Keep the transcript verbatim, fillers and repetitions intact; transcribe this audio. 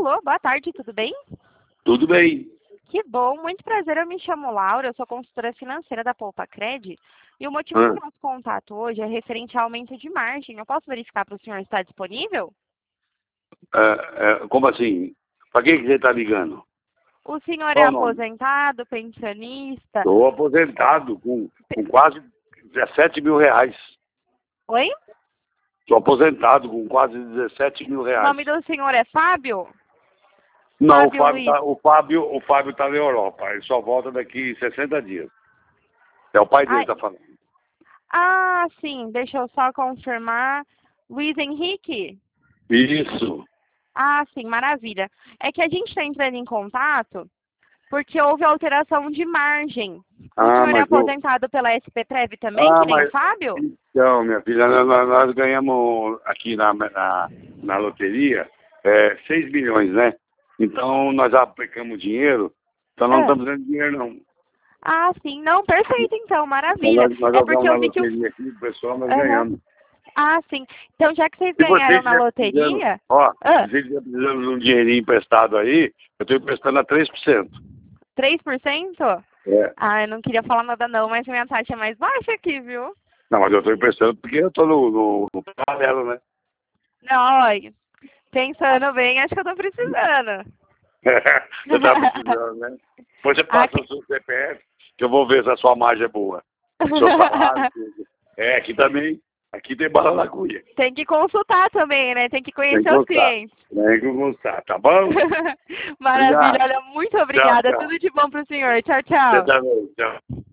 Alô, boa tarde, tudo bem? Tudo bem. Que bom, muito prazer, eu me chamo Laura, eu sou consultora financeira da Poupa Cred e o motivo Ah, do nosso contato hoje é referente ao aumento de margem. Eu posso verificar para o senhor se está disponível? é, é, como assim? Para quem que você está ligando? O senhor é Qual o nome? aposentado, pensionista? Estou aposentado com, com quase dezessete mil reais. Oi? Estou aposentado com quase dezessete mil O reais. nome do senhor é Fábio? Não, o Fábio Fábio Luiz. está o Fábio, o Fábio tá na Europa. Ele só volta daqui sessenta dias. É o pai dele Ai, que está falando. ah, sim, deixa eu só confirmar. Luiz Henrique? Isso. Ah, sim, maravilha. É que a gente está entrando em contato porque houve alteração de margem. O Ah, senhor é mas eu... aposentado pela S P Trev também, Ah, que nem o mas... Fábio? Então, minha filha, nós, nós- nós ganhamos aqui na, na, na loteria é, seis milhões, né? Então, nós aplicamos dinheiro, então nós não Ah, estamos dando dinheiro, não. ah, sim. Não, perfeito, então, Então, maravilha. nós, nós É porque jogamos na eu vi que o... loteria aqui, o pessoal, nós Aham. ganhamos. Ah, sim. Então, já que vocês Se você ganharam na estiver precisando, loteria... ó, Ah, se você estiver precisando de um dinheirinho emprestado aí, eu estou emprestando a três por cento. três por cento? É. Ah, eu não queria falar nada não, mas minha taxa é mais baixa aqui, viu? Não, mas eu estou emprestando porque eu estou no, no, no paralelo, né? Não, olha, pensando bem, acho que eu tô precisando. Você está precisando, né? Depois você passa Aqui... o seu C P F, que eu vou ver se a sua margem é boa. Seu salário, tudo. É, aqui também, aqui tem bala na agulha. Tem que consultar também, né? Tem que Tem conhecer que os gostar. clientes. Tem que gostar, tá bom? Maravilha, Obrigado. olha, muito Tchau, obrigada. tchau. Tudo de bom pro senhor. Tchau, Você tchau. também, tchau.